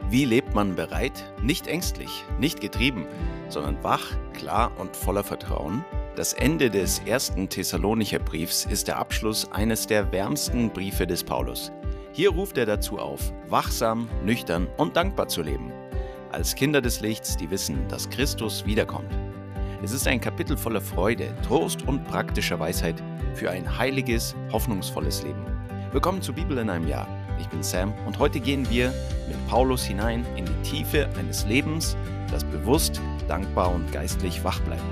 Wie lebt man bereit, nicht ängstlich, nicht getrieben, sondern wach, klar und voller Vertrauen? Das Ende des ersten Thessalonicher Briefs ist der Abschluss eines der wärmsten Briefe des Paulus. Hier ruft er dazu auf, wachsam, nüchtern und dankbar zu leben. Als Kinder des Lichts, die wissen, dass Christus wiederkommt. Es ist ein Kapitel voller Freude, Trost und praktischer Weisheit für ein heiliges, hoffnungsvolles Leben. Willkommen zu Bibel in einem Jahr. Ich bin Sam und heute gehen wir mit Paulus hinein in die Tiefe eines Lebens, das bewusst, dankbar und geistlich wach bleibt.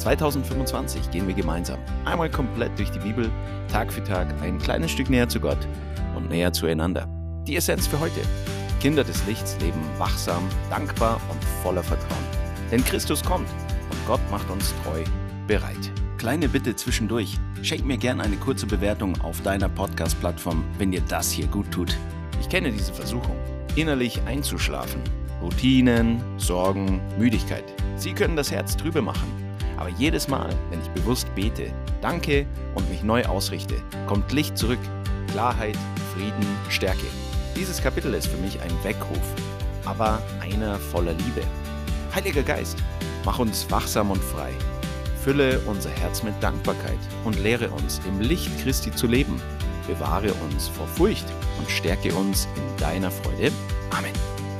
2025 gehen wir gemeinsam einmal komplett durch die Bibel, Tag für Tag ein kleines Stück näher zu Gott und näher zueinander. Die Essenz für heute: Kinder des Lichts leben wachsam, dankbar und voller Vertrauen. Denn Christus kommt und Gott macht uns treu bereit. Kleine Bitte zwischendurch: Schenk mir gern eine kurze Bewertung auf deiner Podcast-Plattform, wenn dir das hier gut tut. Ich kenne diese Versuchung, innerlich einzuschlafen. Routinen, Sorgen, Müdigkeit. Sie können das Herz trübe machen. Aber jedes Mal, wenn ich bewusst bete, danke und mich neu ausrichte, kommt Licht zurück, Klarheit, Frieden, Stärke. Dieses Kapitel ist für mich ein Weckruf, aber einer voller Liebe. Heiliger Geist, mach uns wachsam und frei. Fülle unser Herz mit Dankbarkeit und lehre uns, im Licht Christi zu leben. Bewahre uns vor Furcht und stärke uns in deiner Freude. Amen.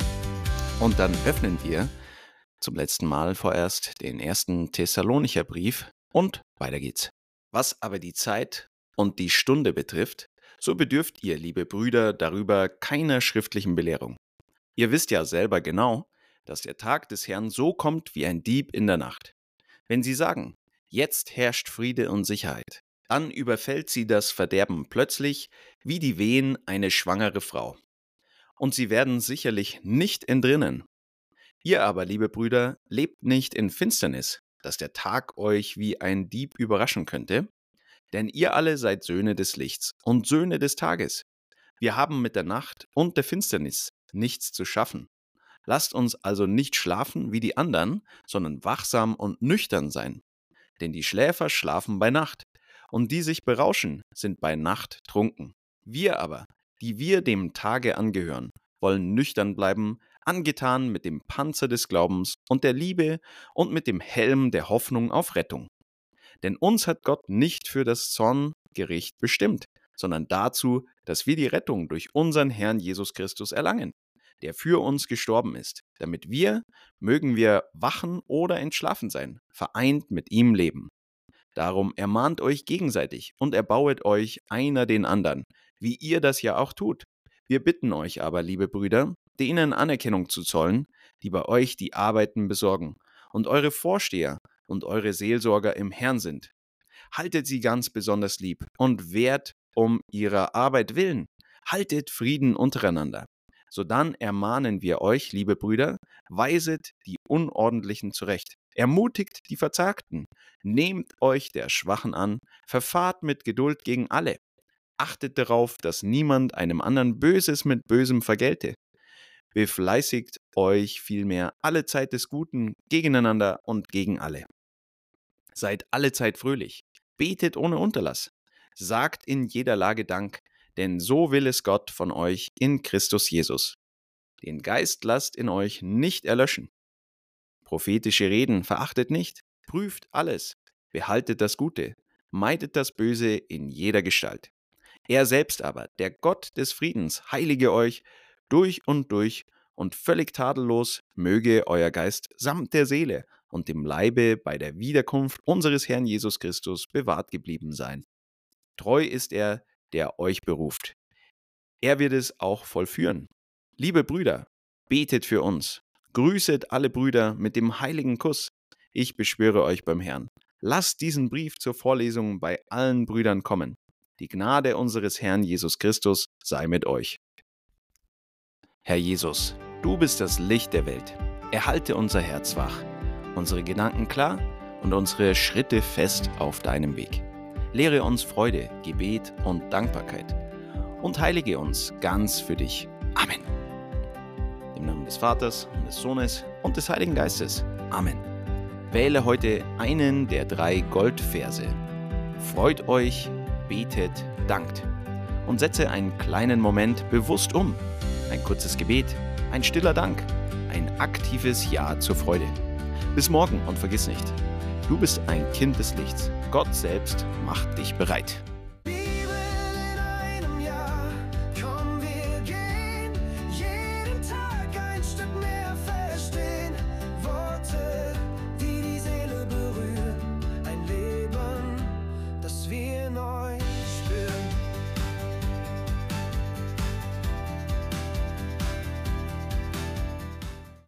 Und dann öffnen wir zum letzten Mal vorerst den ersten Thessalonicher Brief und weiter geht's. Was aber die Zeit und die Stunde betrifft, so bedürft ihr, liebe Brüder, darüber keiner schriftlichen Belehrung. Ihr wisst ja selber genau, dass der Tag des Herrn so kommt wie ein Dieb in der Nacht. Wenn sie sagen, jetzt herrscht Friede und Sicherheit, dann überfällt sie das Verderben plötzlich wie die Wehen eine schwangere Frau. Und sie werden sicherlich nicht entrinnen. Ihr aber, liebe Brüder, lebt nicht in Finsternis, dass der Tag euch wie ein Dieb überraschen könnte. Denn ihr alle seid Söhne des Lichts und Söhne des Tages. Wir haben mit der Nacht und der Finsternis nichts zu schaffen. Lasst uns also nicht schlafen wie die anderen, sondern wachsam und nüchtern sein. Denn die Schläfer schlafen bei Nacht, und die sich berauschen, sind bei Nacht trunken. Wir aber, die wir dem Tage angehören, wollen nüchtern bleiben, angetan mit dem Panzer des Glaubens und der Liebe und mit dem Helm der Hoffnung auf Rettung. Denn uns hat Gott nicht für das Zorngericht bestimmt, sondern dazu, dass wir die Rettung durch unseren Herrn Jesus Christus erlangen, der für uns gestorben ist, damit wir, mögen wir wachen oder entschlafen sein, vereint mit ihm leben. Darum ermahnt euch gegenseitig und erbauet euch einer den anderen, wie ihr das ja auch tut. Wir bitten euch aber, liebe Brüder, denen Anerkennung zu zollen, die bei euch die Arbeiten besorgen und eure Vorsteher und eure Seelsorger im Herrn sind. Haltet sie ganz besonders lieb und wehrt um ihrer Arbeit willen. Haltet Frieden untereinander. Sodann ermahnen wir euch, liebe Brüder, weiset die Unordentlichen zurecht, ermutigt die Verzagten, nehmt euch der Schwachen an, verfahrt mit Geduld gegen alle. Achtet darauf, dass niemand einem anderen Böses mit Bösem vergelte. Befleißigt euch vielmehr alle Zeit des Guten gegeneinander und gegen alle. Seid allezeit fröhlich, betet ohne Unterlass, sagt in jeder Lage Dank, denn so will es Gott von euch in Christus Jesus. Den Geist lasst in euch nicht erlöschen. Prophetische Reden verachtet nicht, prüft alles, behaltet das Gute, meidet das Böse in jeder Gestalt. Er selbst aber, der Gott des Friedens, heilige euch durch und völlig tadellos möge euer Geist samt der Seele und dem Leibe bei der Wiederkunft unseres Herrn Jesus Christus bewahrt geblieben sein. Treu ist er, der euch beruft. Er wird es auch vollführen. Liebe Brüder, betet für uns. Grüßet alle Brüder mit dem heiligen Kuss. Ich beschwöre euch beim Herrn. Lasst diesen Brief zur Vorlesung bei allen Brüdern kommen. Die Gnade unseres Herrn Jesus Christus sei mit euch. Herr Jesus, du bist das Licht der Welt. Erhalte unser Herz wach, unsere Gedanken klar und unsere Schritte fest auf deinem Weg. Lehre uns Freude, Gebet und Dankbarkeit und heilige uns ganz für dich. Amen. Im Namen des Vaters und des Sohnes und des Heiligen Geistes. Amen. Wähle heute einen der 3 Goldverse. Freut euch, betet, dankt und setze einen kleinen Moment bewusst um. Ein kurzes Gebet, ein stiller Dank, ein aktives Ja zur Freude. Bis morgen und vergiss nicht, du bist ein Kind des Lichts. Gott selbst macht dich bereit.